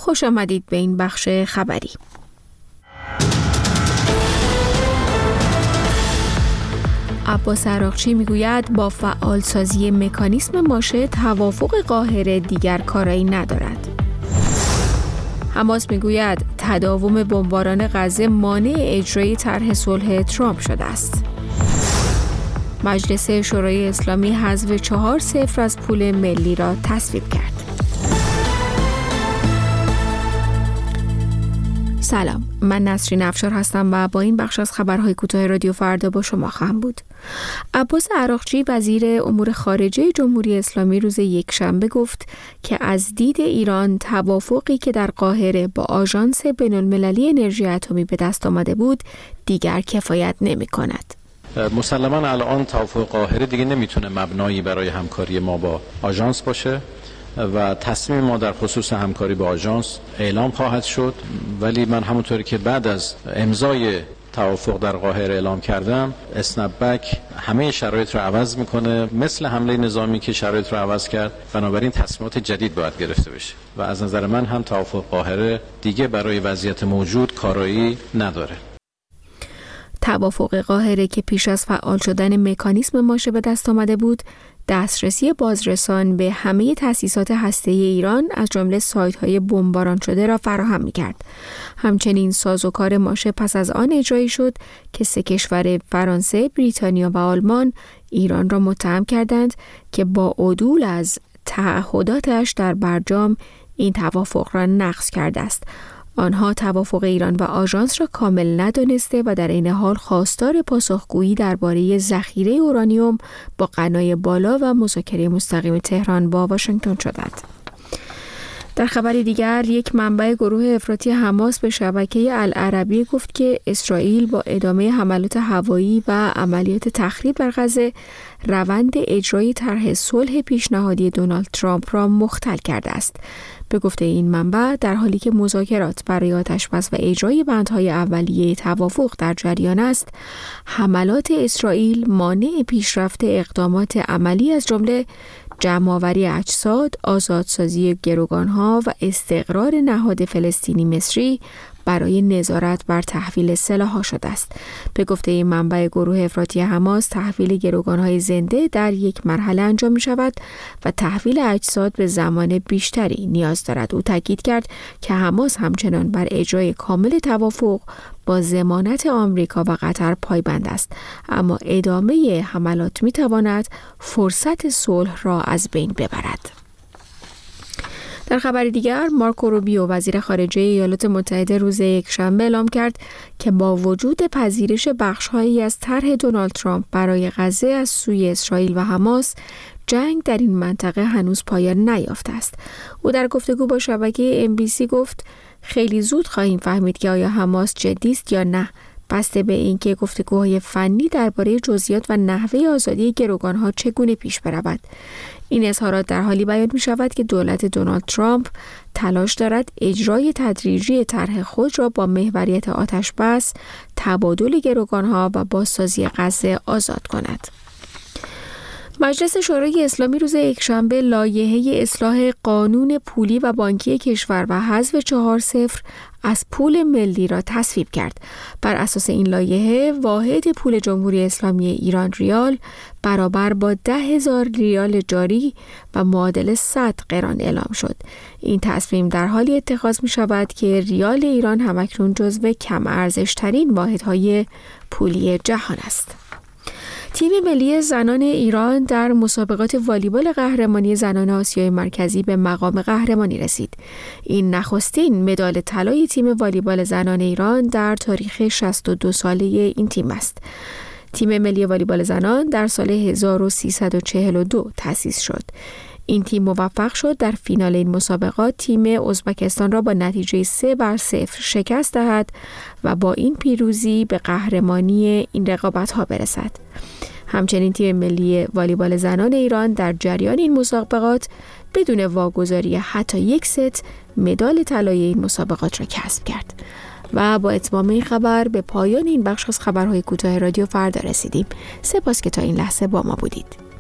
خوش آمدید به این بخش خبری. عباس عراقچی میگوید با فعالسازی مکانیسم ماشه توافق قاهره دیگر کارایی ندارد. حماس میگوید تداوم بمباران غزه مانع اجرای طرح صلح ترامپ شده است. مجلس شورای اسلامی حذف 4-0 از پول ملی را تصویب کرد. سلام، من نسرین افشار هستم و با این بخش از خبرهای کوتاه رادیو فردا با شما خواهم بود. عباس عراقچی وزیر امور خارجه جمهوری اسلامی روز یکشنبه گفت که از دید ایران توافقی که در قاهره با آژانس بین‌المللی انرژی اتمی به دست آمده بود دیگر کفایت نمی‌کند. مسلماً الان توافق قاهره دیگه نمیتونه مبنایی برای همکاری ما با آژانس باشه و تصمیم ما در خصوص همکاری با آژانس اعلام خواهد شد، ولی من همونطوری که بعد از امضای توافق در قاهره اعلام کردم، اسنپ‌بک همه شرایط رو عوض میکنه، مثل حمله نظامی که شرایط رو عوض کرد. بنابراین تصمیمات جدید باید گرفته بشه و از نظر من هم توافق قاهره دیگه برای وضعیت موجود کارایی نداره. توافق قاهره که پیش از فعال شدن مکانیسم ماشه به دست آمده بود، دسترسی بازرسان به همه تأسیسات هسته‌ای ایران از جمله سایت‌های بمباران شده را فراهم می‌کرد. همچنین سازوکار ماشه پس از آن اجرایی شد که 3 کشور فرانسه، بریتانیا و آلمان ایران را متهم کردند که با عدول از تعهداتش در برجام این توافق را نقض کرده است. آنها توافق ایران و آژانس را کامل ندانسته و در این حال خواستار پاسخگویی درباره ذخیره اورانیوم با غنای بالا و مذاکره مستقیم تهران با واشنگتن شدند. در خبری دیگر، یک منبع گروه افراطی حماس به شبکه العربیه گفت که اسرائیل با ادامه حملات هوایی و عملیات تخریب بر غزه روند اجرای طرح صلح پیشنهادی دونالد ترامپ را مختل کرده است. به گفته این منبع، در حالی که مذاکرات برای آتش‌بس و اجرای بندهای اولیه توافق در جریان است، حملات اسرائیل مانع پیشرفت اقدامات عملی از جمله جمع‌آوری اجساد، آزادسازی گروگان‌ها و استقرار نهاد فلسطینی مصری برای نظارت بر تحویل سلاح‌ها شده است. به گفته این منبع گروه افراطی حماس، تحویل گروگان‌های زنده در یک مرحله انجام می‌شود و تحویل اجساد به زمان بیشتری نیاز دارد. او تاکید کرد که حماس همچنان بر اجرای کامل توافق با ضمانت آمریکا و قطر پایبند است، اما ادامه حملات می‌تواند فرصت صلح را از بین ببرد. در خبر دیگر، مارکو روبیو وزیر خارجه ایالات متحده روز یکشنبه اعلام کرد که با وجود پذیرش بخش‌هایی از طرح دونالد ترامپ برای غزه از سوی اسرائیل و حماس، جنگ در این منطقه هنوز پایان نیافته است. او در گفتگو با شبکه NBC گفت خیلی زود خواهیم فهمید که آیا حماس جدی است یا نه، بسته به اینکه گفتگوهای فنی درباره جزئیات و نحوه آزادی گروگان‌ها چگونه پیش برود. این اظهارات در حالی بیان می شود که دولت دونالد ترامپ تلاش دارد اجرای تدریجی طرح خود را با محوریت آتش‌بس، تبادل گروگان‌ها و بازسازی غزه آزاد کند. مجلس شورای اسلامی روز یکشنبه لایحه اصلاح قانون پولی و بانکی کشور و حذف 4-0 از پول ملی را تصویب کرد. بر اساس این لایحه، واحد پول جمهوری اسلامی ایران ریال برابر با 10,000 ریال جاری و معادل 100 قران اعلام شد. این تصمیم در حالی اتخاذ می شود که ریال ایران همکنون جزو کم ارزش ترین واحدهای پولی جهان است. تیم ملی زنان ایران در مسابقات والیبال قهرمانی زنان آسیای مرکزی به مقام قهرمانی رسید. این نخستین مدال طلای تیم والیبال زنان ایران در تاریخ 62 ساله این تیم است. تیم ملی والیبال زنان در سال 1342 تأسیس شد. این تیم موفق شد در فینال این مسابقات تیم ازبکستان را با نتیجه 3-0 شکست دهد و با این پیروزی به قهرمانی این رقابت‌ها برسد. همچنین تیم ملی والیبال زنان ایران در جریان این مسابقات بدون واگذاری حتی یک ست مدال طلای این مسابقات را کسب کرد. و با اتمام این خبر به پایان این بخش از خبرهای کوتاه رادیو فردا رسیدیم. سپاس که تا این لحظه با ما بودید.